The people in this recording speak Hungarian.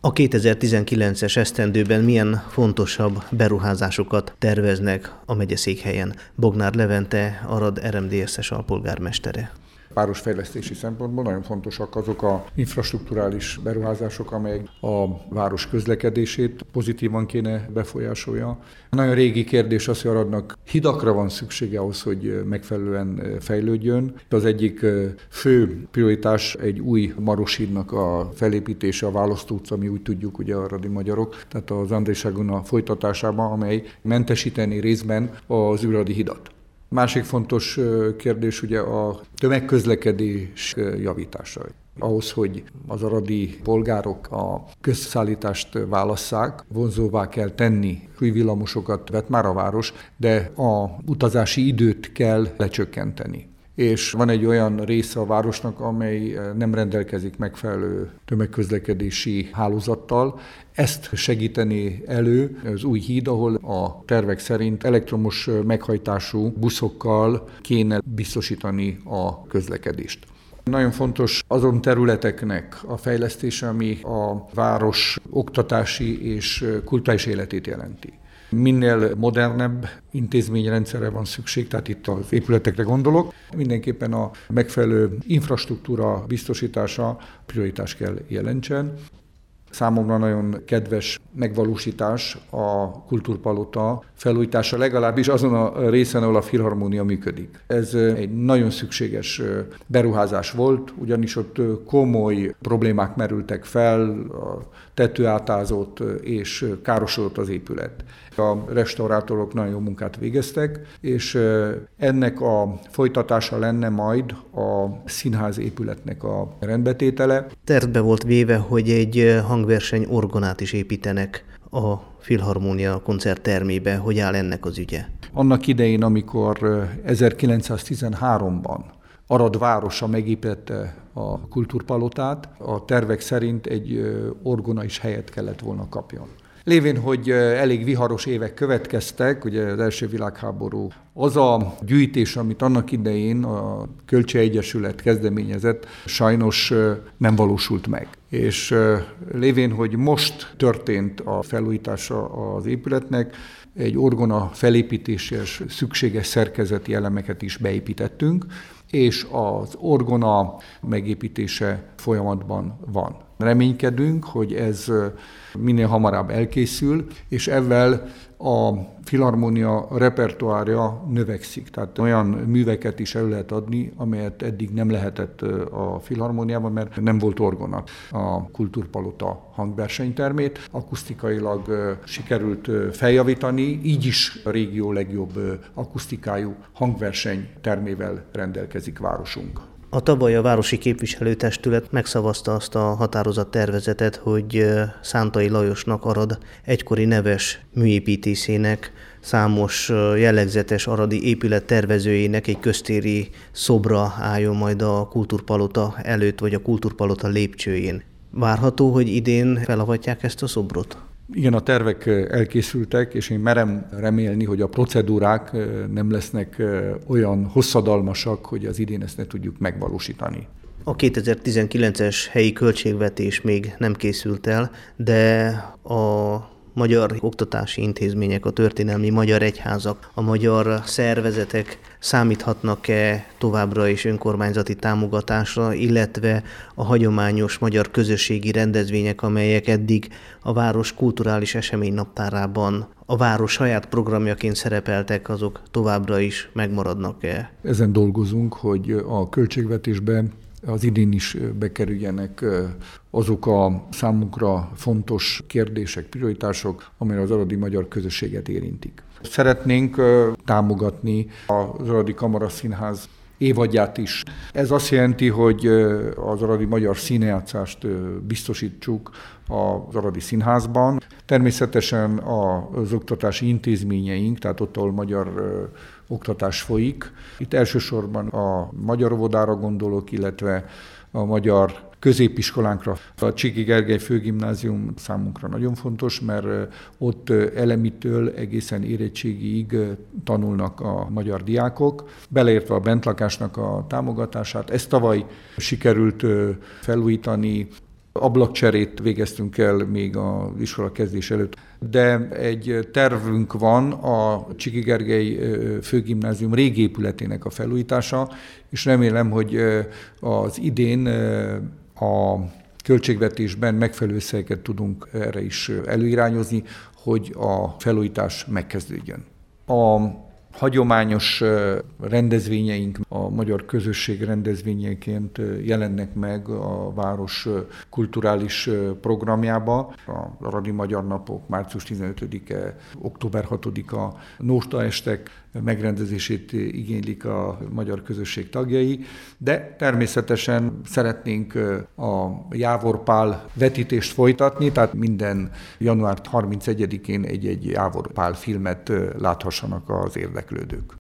A 2019-es esztendőben milyen fontosabb beruházásokat terveznek a megyeszékhelyen? Bognár Levente, Arad RMDSZ-es alpolgármestere. Városfejlesztési szempontból nagyon fontosak azok a infrastrukturális beruházások, amelyek a város közlekedését pozitívan kéne befolyásolja. Nagyon régi kérdés az, hogy Aradnak hidakra van szüksége ahhoz, hogy megfelelően fejlődjön. Az egyik fő prioritás egy új Maroshídnak a felépítése, a Választó utca, mi úgy tudjuk, ugye aradi magyarok, tehát az Andrés Agona folytatásában, amely mentesíteni részben az üradi hidat. Másik fontos kérdés ugye a tömegközlekedés javítása. Ahhoz, hogy az aradi polgárok a közszállítást válasszák, vonzóvá kell tenni. Új villamosokat vett már a város, de a utazási időt kell lecsökkenteni. És van egy olyan része a városnak, amely nem rendelkezik megfelelő tömegközlekedési hálózattal. Ezt segíteni elő az új híd, ahol a tervek szerint elektromos meghajtású buszokkal kéne biztosítani a közlekedést. Nagyon fontos azon területeknek a fejlesztése, ami a város oktatási és kulturális életét jelenti. Minél modernebb intézményrendszerre van szükség, tehát itt az épületekre gondolok. Mindenképpen a megfelelő infrastruktúra biztosítása prioritás kell jelentsen. Számomra nagyon kedves megvalósítás a Kultúrpalota felújítása, legalábbis azon a részen, ahol a Filharmónia működik. Ez egy nagyon szükséges beruházás volt, ugyanis ott komoly problémák merültek fel, a tető átázott és károsodott az épület. A restaurátorok nagyon jó munkát végeztek, és ennek a folytatása lenne majd a színház épületnek a rendbetétele. Tervbe volt véve, hogy egy hangverseny orgonát is építenek a Filharmónia koncerttermébe. Hogy áll ennek az ügye? Annak idején, amikor 1913-ban Arad városa megépítette a Kultúrpalotát, a tervek szerint egy orgona is helyet kellett volna kapjon. Lévén, hogy elég viharos évek következtek, ugye az első világháború, az a gyűjtés, amit annak idején a Kölcsei Egyesület kezdeményezett, sajnos nem valósult meg. És lévén, hogy most történt a felújítása az épületnek, egy orgona felépítéséhez szükséges szerkezeti elemeket is beépítettünk, és az orgona megépítése folyamatban van. Reménykedünk, hogy ez minél hamarabb elkészül, és ezzel a Filharmónia repertoárja növekszik. Tehát olyan műveket is el lehet adni, amelyet eddig nem lehetett a Filharmóniában, mert nem volt orgona. A Kultúrpalota hangversenytermét akusztikailag sikerült feljavítani, így is a régió legjobb akusztikájú hangversenytermével rendelkezik városunk. A tavaly a városi képviselőtestület megszavazta azt a határozattervezetet, hogy Szántai Lajosnak, Arad egykori neves műépítészének, számos jellegzetes aradi épület tervezőjének egy köztéri szobra álljon majd a Kultúrpalota előtt, vagy a Kultúrpalota lépcsőjén. Várható, hogy idén felavatják ezt a szobrot? Igen, a tervek elkészültek, és én merem remélni, hogy a procedúrák nem lesznek olyan hosszadalmasak, hogy az idén ezt ne tudjuk megvalósítani. A 2019-es helyi költségvetés még nem készült el, de a magyar oktatási intézmények, a történelmi magyar egyházak, a magyar szervezetek számíthatnak-e továbbra is önkormányzati támogatásra, illetve a hagyományos magyar közösségi rendezvények, amelyek eddig a város kulturális eseménynaptárában a város saját programjaként szerepeltek, azok továbbra is megmaradnak-e? Ezen dolgozunk, hogy a költségvetésbe az idén is bekerüljenek azok a számunkra fontos kérdések, prioritások, amelyek az aradi magyar közösséget érintik. Szeretnénk támogatni az Aradi Kamaraszínház évadját is. Ez azt jelenti, hogy az aradi magyar színjátszást biztosítsuk az Aradi Színházban. Természetesen az oktatási intézményeink, tehát ott, ahol magyar oktatás folyik. Itt elsősorban a magyar óvodára gondolok, illetve a magyar középiskolánkra. A Csíki Gergely Főgimnázium számunkra nagyon fontos, mert ott elemitől egészen érettségiig tanulnak a magyar diákok, beleértve a bentlakásnak a támogatását. Ezt tavaly sikerült felújítani. ablakcserét végeztünk el még az iskola kezdés előtt. De egy tervünk van a Csiki Gergely Főgimnázium régi épületének a felújítása, és remélem, hogy az idén a költségvetésben megfelelő összegeket tudunk erre is előirányozni, hogy a felújítás megkezdődjön. A hagyományos rendezvényeink a magyar közösség rendezvényeként jelennek meg a város kulturális programjába. A Radi Magyar Napok március 15-e, október 6-a nóstaestek megrendezését igénylik a magyar közösség tagjai, de természetesen szeretnénk a Jávor Pál vetítést folytatni, tehát minden január 31-én egy Jávor Pál filmet láthassanak az érdeklődők.